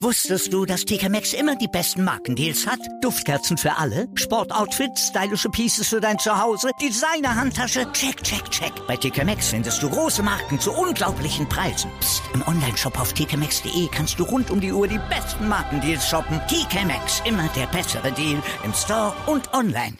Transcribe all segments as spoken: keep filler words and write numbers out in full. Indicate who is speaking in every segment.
Speaker 1: Wusstest du, dass T K Maxx immer die besten Markendeals hat? Duftkerzen für alle, Sportoutfits, stylische Pieces für dein Zuhause, Designer-Handtasche, check, check, check. Bei T K Maxx findest du große Marken zu unglaublichen Preisen. Psst. Im Onlineshop auf t k maxx punkt d e kannst du rund um die Uhr die besten Markendeals shoppen. T K Maxx, immer der bessere Deal im Store und online.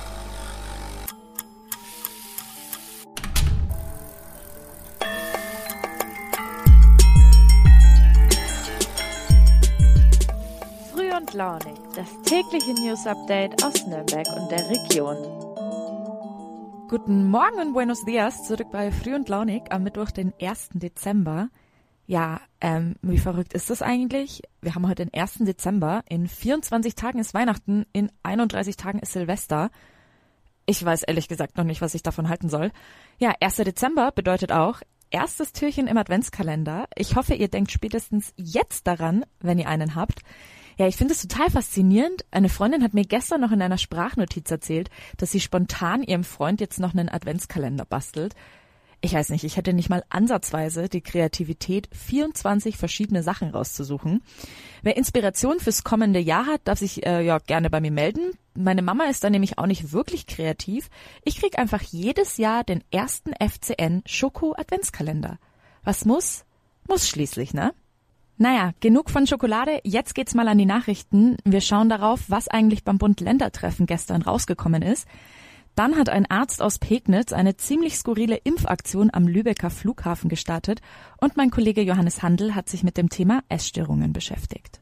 Speaker 2: Früh und launig, das tägliche News-Update aus Nürnberg und der Region.
Speaker 3: Guten Morgen und buenos dias, zurück bei Früh und launig am Mittwoch, den ersten Dezember. Ja, ähm, wie verrückt ist das eigentlich? Wir haben heute den ersten Dezember, in vierundzwanzig Tagen ist Weihnachten, in einunddreißig Tagen ist Silvester. Ich weiß ehrlich gesagt noch nicht, was ich davon halten soll. Ja, erster Dezember bedeutet auch erstes Türchen im Adventskalender. Ich hoffe, ihr denkt spätestens jetzt daran, wenn ihr einen habt. Ja, ich finde es total faszinierend. Eine Freundin hat mir gestern noch in einer Sprachnotiz erzählt, dass sie spontan ihrem Freund jetzt noch einen Adventskalender bastelt. Ich weiß nicht, ich hätte nicht mal ansatzweise die Kreativität, vierundzwanzig verschiedene Sachen rauszusuchen. Wer Inspiration fürs kommende Jahr hat, darf sich äh, ja gerne bei mir melden. Meine Mama ist da nämlich auch nicht wirklich kreativ. Ich krieg einfach jedes Jahr den ersten F C N Schoko-Adventskalender. Was muss? Muss schließlich, ne? Naja, genug von Schokolade, jetzt geht's mal an die Nachrichten. Wir schauen darauf, was eigentlich beim Bund-Länder-Treffen gestern rausgekommen ist. Dann hat ein Arzt aus Pegnitz eine ziemlich skurrile Impfaktion am Lübecker Flughafen gestartet und mein Kollege Johannes Handel hat sich mit dem Thema Essstörungen beschäftigt.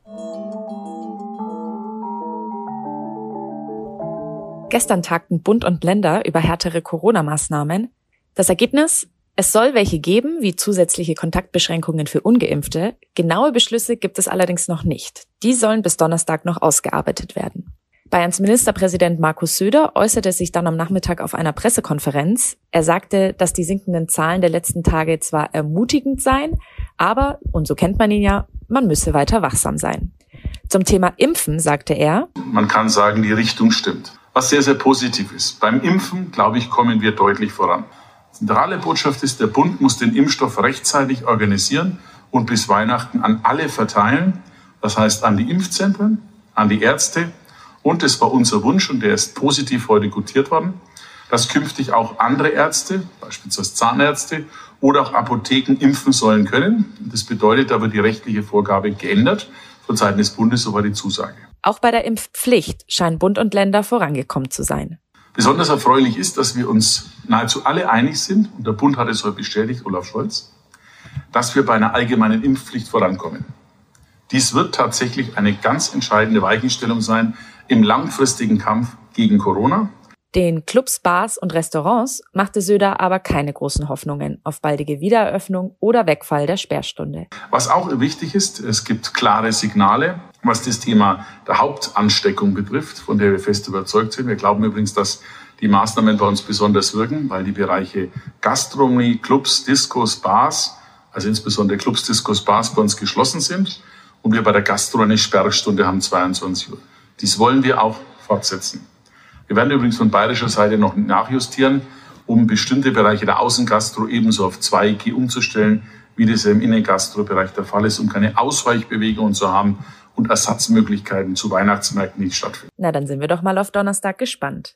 Speaker 3: Gestern tagten Bund und Länder über härtere Corona-Maßnahmen. Das Ergebnis? Es soll welche geben, wie zusätzliche Kontaktbeschränkungen für Ungeimpfte. Genaue Beschlüsse gibt es allerdings noch nicht. Die sollen bis Donnerstag noch ausgearbeitet werden. Bayerns Ministerpräsident Markus Söder äußerte sich dann am Nachmittag auf einer Pressekonferenz. Er sagte, dass die sinkenden Zahlen der letzten Tage zwar ermutigend seien, aber, und so kennt man ihn ja, man müsse weiter wachsam sein. Zum Thema Impfen sagte er:
Speaker 4: Man kann sagen, die Richtung stimmt. Was sehr, sehr positiv ist. Beim Impfen, glaube ich, kommen wir deutlich voran. Zentrale Botschaft ist, der Bund muss den Impfstoff rechtzeitig organisieren und bis Weihnachten an alle verteilen. Das heißt an die Impfzentren, an die Ärzte. Und es war unser Wunsch, und der ist positiv heute gutiert worden, dass künftig auch andere Ärzte, beispielsweise Zahnärzte oder auch Apotheken impfen sollen können. Das bedeutet aber die rechtliche Vorgabe geändert. Von Seiten des Bundes so war die Zusage.
Speaker 3: Auch bei der Impfpflicht scheinen Bund und Länder vorangekommen zu sein.
Speaker 4: Besonders erfreulich ist, dass wir uns nahezu alle einig sind, und der Bund hat es heute bestätigt, Olaf Scholz, dass wir bei einer allgemeinen Impfpflicht vorankommen. Dies wird tatsächlich eine ganz entscheidende Weichenstellung sein im langfristigen Kampf gegen Corona.
Speaker 3: Den Clubs, Bars und Restaurants machte Söder aber keine großen Hoffnungen auf baldige Wiedereröffnung oder Wegfall der Sperrstunde.
Speaker 4: Was auch wichtig ist, es gibt klare Signale, was das Thema der Hauptansteckung betrifft, von der wir fest überzeugt sind. Wir glauben übrigens, dass die Maßnahmen bei uns besonders wirken, weil die Bereiche Gastronomie, Clubs, Diskos, Bars, also insbesondere Clubs, Diskos, Bars bei uns geschlossen sind und wir bei der Gastro eine Sperrstunde haben, zweiundzwanzig Uhr. Dies wollen wir auch fortsetzen. Wir werden übrigens von bayerischer Seite noch nachjustieren, um bestimmte Bereiche der Außengastro ebenso auf zwei G umzustellen, wie das im Innengastro-Bereich der Fall ist, um keine Ausweichbewegungen zu haben und Ersatzmöglichkeiten zu Weihnachtsmärkten nicht stattfinden.
Speaker 3: Na, dann sind wir doch mal auf Donnerstag gespannt.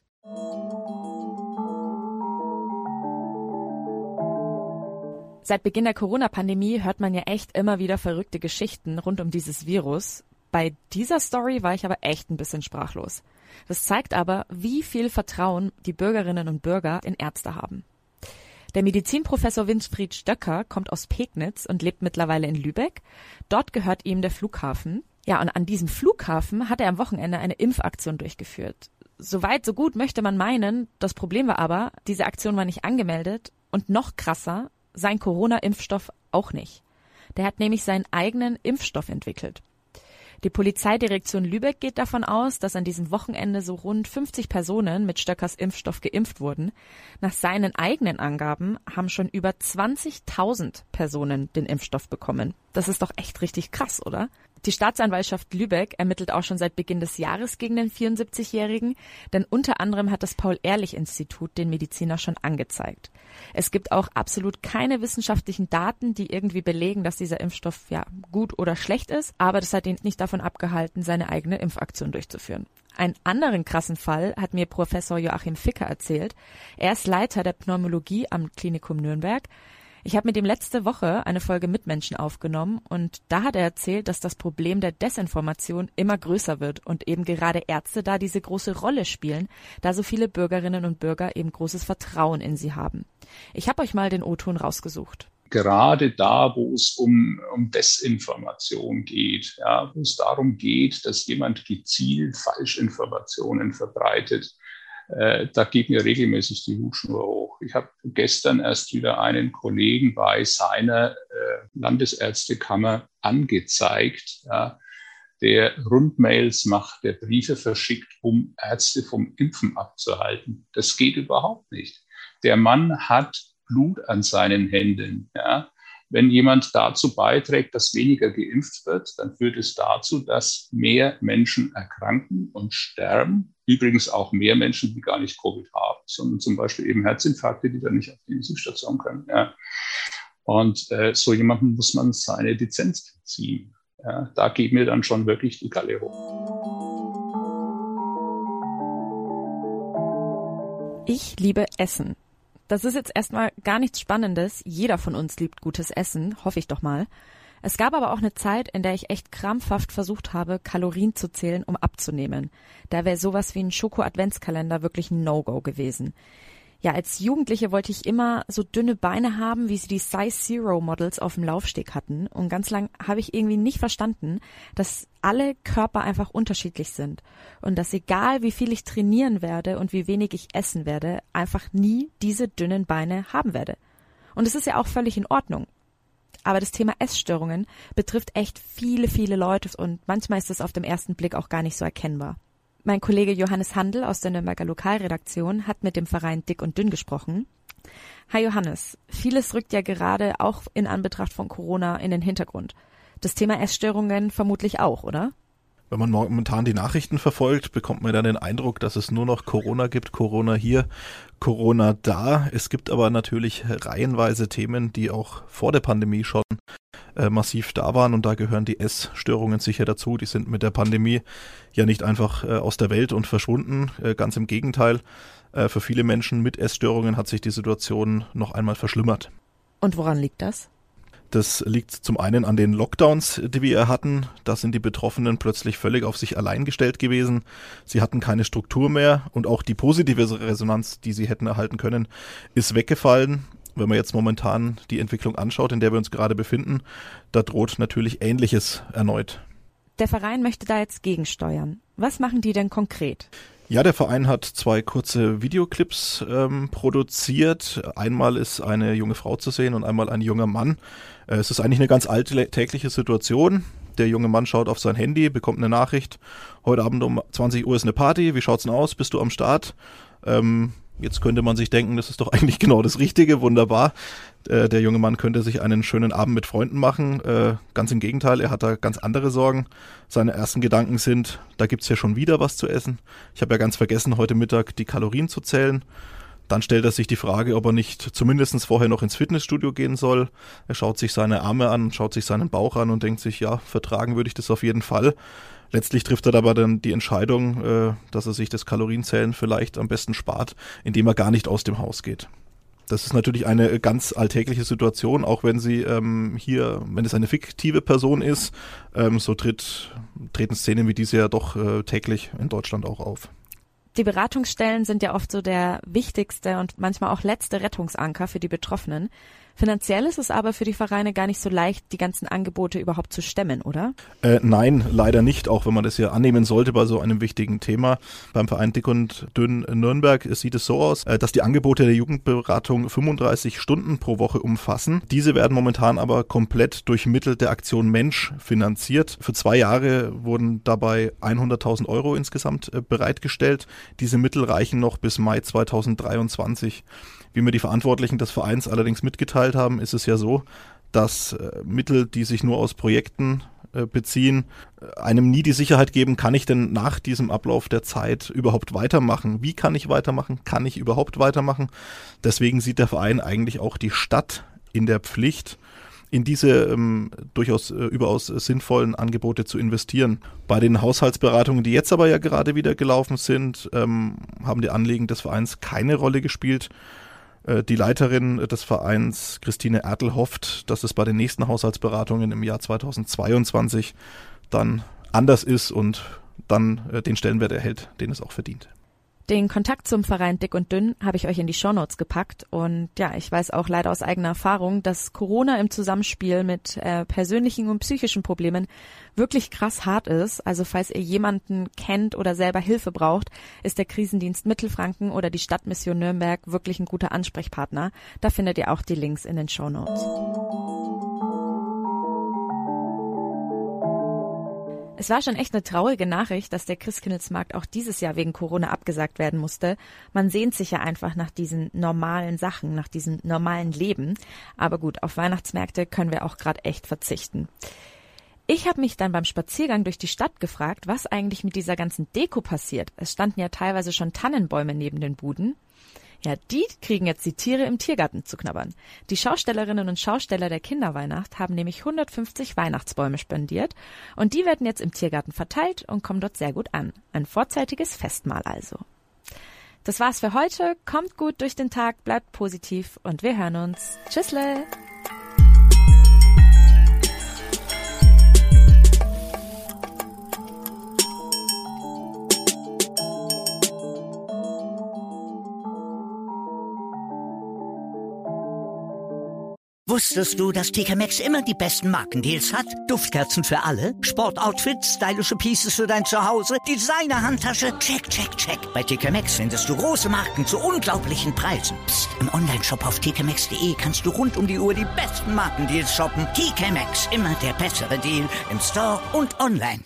Speaker 3: Seit Beginn der Corona-Pandemie hört man ja echt immer wieder verrückte Geschichten rund um dieses Virus. Bei dieser Story war ich aber echt ein bisschen sprachlos. Das zeigt aber, wie viel Vertrauen die Bürgerinnen und Bürger in Ärzte haben. Der Medizinprofessor Winfried Stöcker kommt aus Pegnitz und lebt mittlerweile in Lübeck. Dort gehört ihm der Flughafen. Ja, und an diesem Flughafen hat er am Wochenende eine Impfaktion durchgeführt. Soweit, so gut möchte man meinen. Das Problem war aber, diese Aktion war nicht angemeldet und noch krasser, sein Corona-Impfstoff auch nicht. Der hat nämlich seinen eigenen Impfstoff entwickelt. Die Polizeidirektion Lübeck geht davon aus, dass an diesem Wochenende so rund fünfzig Personen mit Stöckers Impfstoff geimpft wurden. Nach seinen eigenen Angaben haben schon über zwanzigtausend Personen den Impfstoff bekommen. Das ist doch echt richtig krass, oder? Die Staatsanwaltschaft Lübeck ermittelt auch schon seit Beginn des Jahres gegen den vierundsiebzigjährigen, denn unter anderem hat das Paul-Ehrlich-Institut den Mediziner schon angezeigt. Es gibt auch absolut keine wissenschaftlichen Daten, die irgendwie belegen, dass dieser Impfstoff ja gut oder schlecht ist, aber das hat ihn nicht davon abgehalten, seine eigene Impfaktion durchzuführen. Einen anderen krassen Fall hat mir Professor Joachim Ficker erzählt. Er ist Leiter der Pneumologie am Klinikum Nürnberg. Ich habe mit ihm letzte Woche eine Folge Mitmenschen aufgenommen und da hat er erzählt, dass das Problem der Desinformation immer größer wird und eben gerade Ärzte da diese große Rolle spielen, da so viele Bürgerinnen und Bürger eben großes Vertrauen in sie haben. Ich habe euch mal den O-Ton rausgesucht.
Speaker 5: Gerade da, wo es um, um Desinformation geht, ja, wo es darum geht, dass jemand gezielt Falschinformationen verbreitet, Äh, da geht mir regelmäßig die Hutschnur hoch. Ich habe gestern erst wieder einen Kollegen bei seiner äh, Landesärztekammer angezeigt, ja, der Rundmails macht, der Briefe verschickt, um Ärzte vom Impfen abzuhalten. Das geht überhaupt nicht. Der Mann hat Blut an seinen Händen. Ja. Wenn jemand dazu beiträgt, dass weniger geimpft wird, dann führt es dazu, dass mehr Menschen erkranken und sterben. Übrigens auch mehr Menschen, die gar nicht Covid haben, sondern zum Beispiel eben Herzinfarkte, die dann nicht auf die Intensivstation können. Ja. Und äh, so jemandem muss man seine Lizenz ziehen. Ja. Da geht mir dann schon wirklich die Galle hoch.
Speaker 3: Ich liebe Essen. Das ist jetzt erstmal gar nichts Spannendes. Jeder von uns liebt gutes Essen, hoffe ich doch mal. Es gab aber auch eine Zeit, in der ich echt krampfhaft versucht habe, Kalorien zu zählen, um abzunehmen. Da wäre sowas wie ein Schoko-Adventskalender wirklich ein No-Go gewesen. Ja, als Jugendliche wollte ich immer so dünne Beine haben, wie sie die Size Zero Models auf dem Laufsteg hatten. Und ganz lang habe ich irgendwie nicht verstanden, dass alle Körper einfach unterschiedlich sind. Und dass egal wie viel ich trainieren werde und wie wenig ich essen werde, einfach nie diese dünnen Beine haben werde. Und es ist ja auch völlig in Ordnung. Aber das Thema Essstörungen betrifft echt viele, viele Leute und manchmal ist es auf den ersten Blick auch gar nicht so erkennbar. Mein Kollege Johannes Handel aus der Nürnberger Lokalredaktion hat mit dem Verein Dick und Dünn gesprochen. Hi Johannes, vieles rückt ja gerade auch in Anbetracht von Corona in den Hintergrund. Das Thema Essstörungen vermutlich auch, oder?
Speaker 6: Wenn man momentan die Nachrichten verfolgt, bekommt man dann den Eindruck, dass es nur noch Corona gibt, Corona hier, Corona da. Es gibt aber natürlich reihenweise Themen, die auch vor der Pandemie schon äh, massiv da waren und da gehören die Essstörungen sicher dazu. Die sind mit der Pandemie ja nicht einfach äh, aus der Welt und verschwunden, äh, ganz im Gegenteil. Äh, für viele Menschen mit Essstörungen hat sich die Situation noch einmal verschlimmert.
Speaker 3: Und woran liegt das?
Speaker 6: Das liegt zum einen an den Lockdowns, die wir hatten. Da sind die Betroffenen plötzlich völlig auf sich allein gestellt gewesen. Sie hatten keine Struktur mehr und auch die positive Resonanz, die sie hätten erhalten können, ist weggefallen. Wenn man jetzt momentan die Entwicklung anschaut, in der wir uns gerade befinden, da droht natürlich Ähnliches erneut.
Speaker 3: Der Verein möchte da jetzt gegensteuern. Was machen die denn konkret?
Speaker 6: Ja, der Verein hat zwei kurze Videoclips ähm, produziert. Einmal ist eine junge Frau zu sehen und einmal ein junger Mann. Äh, es ist eigentlich eine ganz alltägliche Situation. Der junge Mann schaut auf sein Handy, bekommt eine Nachricht. Heute Abend um zwanzig Uhr ist eine Party. Wie schaut's denn aus? Bist du am Start? Ähm, jetzt könnte man sich denken, das ist doch eigentlich genau das Richtige. Wunderbar. Äh, der junge Mann könnte sich einen schönen Abend mit Freunden machen. Äh, ganz im Gegenteil, er hat da ganz andere Sorgen. Seine ersten Gedanken sind, da gibt's ja schon wieder was zu essen. Ich habe ja ganz vergessen, heute Mittag die Kalorien zu zählen. Dann stellt er sich die Frage, ob er nicht zumindest vorher noch ins Fitnessstudio gehen soll. Er schaut sich seine Arme an, schaut sich seinen Bauch an und denkt sich, ja, vertragen würde ich das auf jeden Fall. Letztlich trifft er aber dann die Entscheidung, äh, dass er sich das Kalorienzählen vielleicht am besten spart, indem er gar nicht aus dem Haus geht. Das ist natürlich eine ganz alltägliche Situation, auch wenn sie ähm, hier, wenn es eine fiktive Person ist, ähm, so tritt, treten Szenen wie diese ja doch äh, täglich in Deutschland auch auf.
Speaker 3: Die Beratungsstellen sind ja oft so der wichtigste und manchmal auch letzte Rettungsanker für die Betroffenen. Finanziell ist es aber für die Vereine gar nicht so leicht, die ganzen Angebote überhaupt zu stemmen, oder? Äh,
Speaker 6: nein, leider nicht, auch wenn man das ja annehmen sollte bei so einem wichtigen Thema. Beim Verein Dick und Dünn Nürnberg sieht es so aus, dass die Angebote der Jugendberatung fünfunddreißig Stunden pro Woche umfassen. Diese werden momentan aber komplett durch Mittel der Aktion Mensch finanziert. Für zwei Jahre wurden dabei hunderttausend Euro insgesamt bereitgestellt. Diese Mittel reichen noch bis Mai zweitausenddreiundzwanzig. Wie mir die Verantwortlichen des Vereins allerdings mitgeteilt haben, ist es ja so, dass äh, Mittel, die sich nur aus Projekten äh, beziehen, einem nie die Sicherheit geben, kann ich denn nach diesem Ablauf der Zeit überhaupt weitermachen? Wie kann ich weitermachen? Kann ich überhaupt weitermachen? Deswegen sieht der Verein eigentlich auch die Stadt in der Pflicht, in diese ähm, durchaus äh, überaus äh, sinnvollen Angebote zu investieren. Bei den Haushaltsberatungen, die jetzt aber ja gerade wieder gelaufen sind, ähm, haben die Anliegen des Vereins keine Rolle gespielt. Äh, die Leiterin des Vereins, Christine Ertl, hofft, dass es bei den nächsten Haushaltsberatungen im Jahr zweitausendzweiundzwanzig dann anders ist und dann äh, den Stellenwert erhält, den es auch verdient.
Speaker 3: Den Kontakt zum Verein Dick und Dünn habe ich euch in die Shownotes gepackt und ja, ich weiß auch leider aus eigener Erfahrung, dass Corona im Zusammenspiel mit äh, persönlichen und psychischen Problemen wirklich krass hart ist. Also falls ihr jemanden kennt oder selber Hilfe braucht, ist der Krisendienst Mittelfranken oder die Stadtmission Nürnberg wirklich ein guter Ansprechpartner. Da findet ihr auch die Links in den Shownotes. Es war schon echt eine traurige Nachricht, dass der Christkindlesmarkt auch dieses Jahr wegen Corona abgesagt werden musste. Man sehnt sich ja einfach nach diesen normalen Sachen, nach diesem normalen Leben. Aber gut, auf Weihnachtsmärkte können wir auch gerade echt verzichten. Ich habe mich dann beim Spaziergang durch die Stadt gefragt, was eigentlich mit dieser ganzen Deko passiert. Es standen ja teilweise schon Tannenbäume neben den Buden. Ja, die kriegen jetzt die Tiere im Tiergarten zu knabbern. Die Schaustellerinnen und Schausteller der Kinderweihnacht haben nämlich hundertfünfzig Weihnachtsbäume spendiert und die werden jetzt im Tiergarten verteilt und kommen dort sehr gut an. Ein vorzeitiges Festmahl also. Das war's für heute. Kommt gut durch den Tag, bleibt positiv und wir hören uns. Tschüssle!
Speaker 1: Wusstest du, dass T K Maxx immer die besten Markendeals hat? Duftkerzen für alle, Sportoutfits, stylische Pieces für dein Zuhause, Designer-Handtasche, check, check, check. Bei T K Maxx findest du große Marken zu unglaublichen Preisen. Psst. Im Onlineshop auf t k maxx punkt de kannst du rund um die Uhr die besten Markendeals shoppen. T K Maxx, immer der bessere Deal im Store und online.